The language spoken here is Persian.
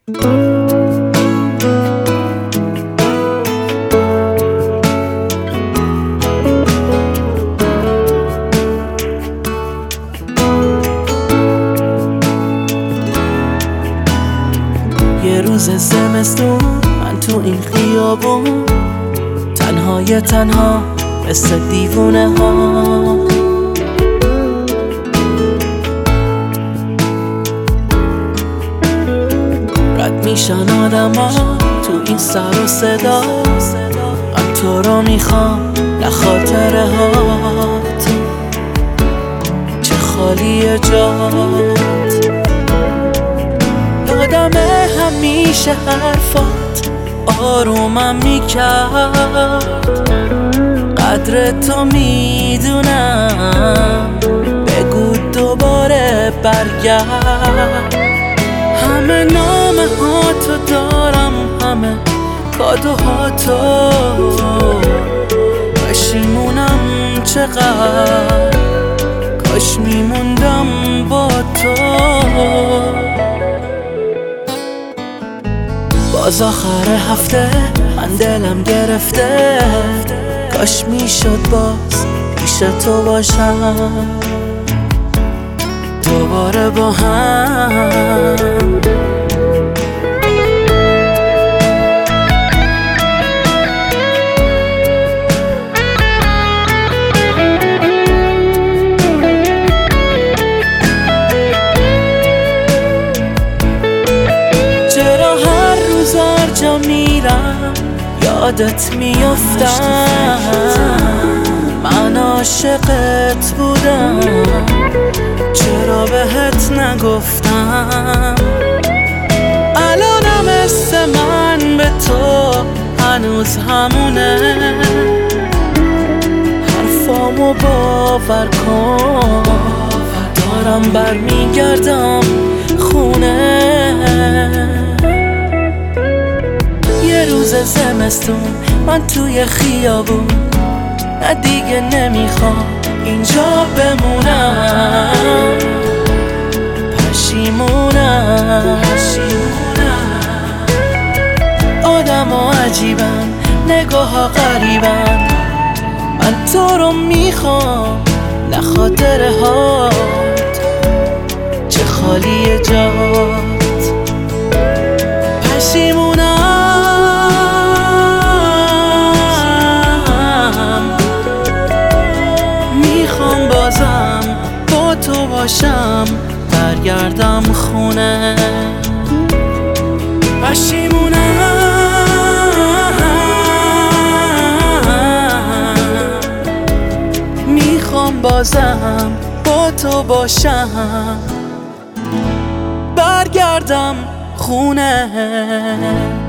یه روز زمستون من تو این خیابون تنها مثل دیوونه ها رد میشن آدم ها تو این سر و صدا. من تو رو میخوام نه خاطره هات چه خالیه جات. یادم همیشه حرفات آرومم میکرد. قدر تو میدونم بگو دوباره برگرد. همه نامه ها تو دارم همه کادوهاتو. پشیمونم چقدر کاش میموندم با تو. باز آخر هفته من دلم گرفته. کاش میشد باز پیش تو باشم دوباره با هم. چرا هر روز هر جا میرم یادت میافتم. من عاشقت بودم چرا بهت نگفتم. الانم مثل من به تو هنوز همونه. حرفامو باور کن دارم برمیگردم خونه. یه روز زمستون من توی خیابون نه دیگه نمیخوام اینجا بمونم. پشیمونم آدم ها عجیبن نگاه ها غریبن. من تو رو میخوام نه خاطره هات چه خالیه جات. پشیمونم میخوام بازم با تو باشم برگردم خونه. پشیمونم میخوام بازم با تو باشم برگردم خونه.